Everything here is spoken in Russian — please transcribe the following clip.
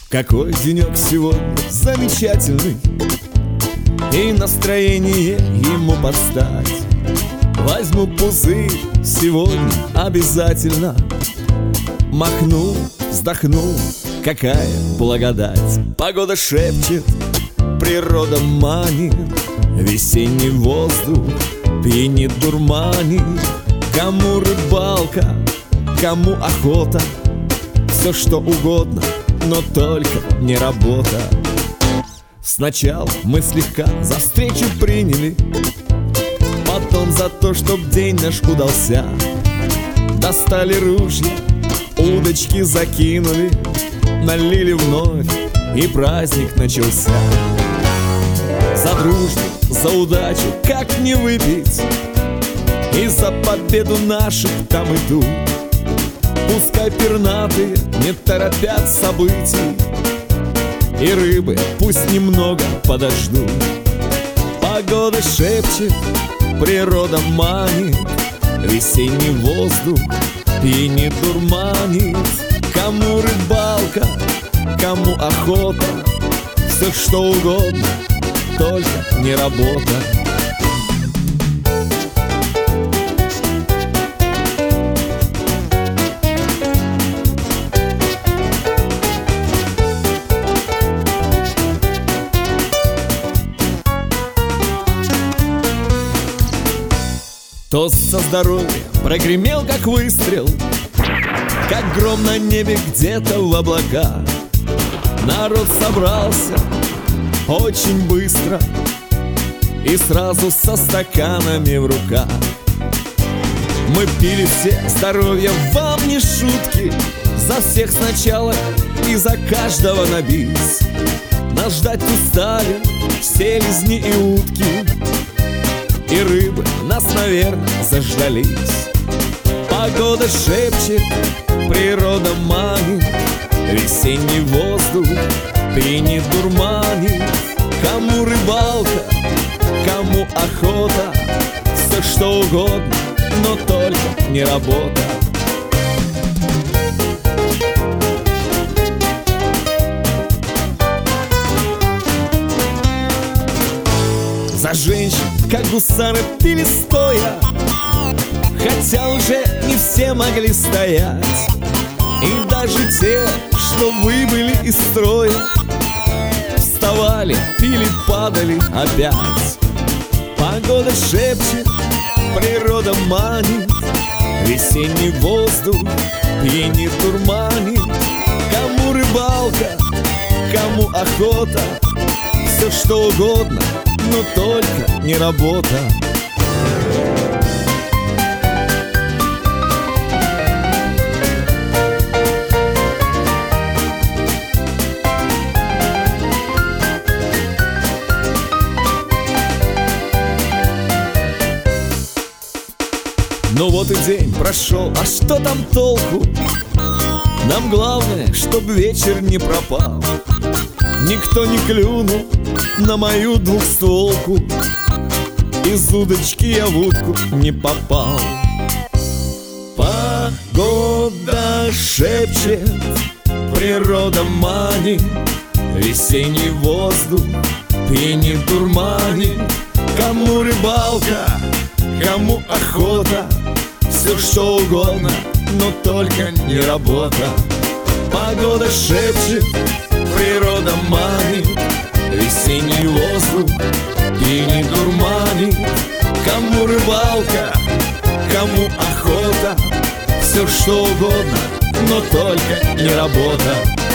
Какой денек сегодня замечательный, и настроение ему подстать. Возьму пузырь сегодня обязательно, махну, вздохну, какая благодать. Погода шепчет, природа манит, весенний воздух пьянит, дурманит. Кому рыбалка, кому охота, все что угодно, но только не работа. Сначала мы слегка за встречу приняли, потом за то, чтоб день наш удался. Достали ружья, удочки закинули, налили вновь, и праздник начался. За дружбу, за удачу, как не выпить, и за победу наших там идут. Пускай пернатые не торопят событий, и рыбы пусть немного подождут. Погода шепчет, природа манит, весенний воздух пьянит, дурманит. Кому рыбалка, кому охота, все что угодно, только не работа. Тост со здоровья прогремел, как выстрел, как гром на небе где-то в облаках. Народ собрался очень быстро и сразу со стаканами в руках. Мы пили все, здоровье вам не шутки, за всех сначала и за каждого на бис. Нас ждать устали селезни и утки, и рыбы нас, наверное, заждались. Погода шепчет, природа манит, весенний воздух пьянит, дурманит. Кому рыбалка, кому охота, все что угодно, но только не работа. За женщин, как гусары, пили стоя, хотя уже не все могли стоять. И даже те, что выбыли из строя, вставали, пили, падали опять. Погода шепчет, природа манит, весенний воздух пьянит, дурманит. Кому рыбалка, кому охота, все что угодно, но только не работа. Ну вот и день прошел, а что там толку? Нам главное, чтоб вечер не пропал, никто не клюнул на мою двухстволку, из удочки я в утку не попал. Погода шепчет, природа манит, весенний воздух пьянит, дурманит. Кому рыбалка, кому охота, все что угодно, но только не работа. Погода шепчет, природа манит, весенний воздух пьянит, дурманит. Кому рыбалка, кому охота, все что угодно, но только не работа.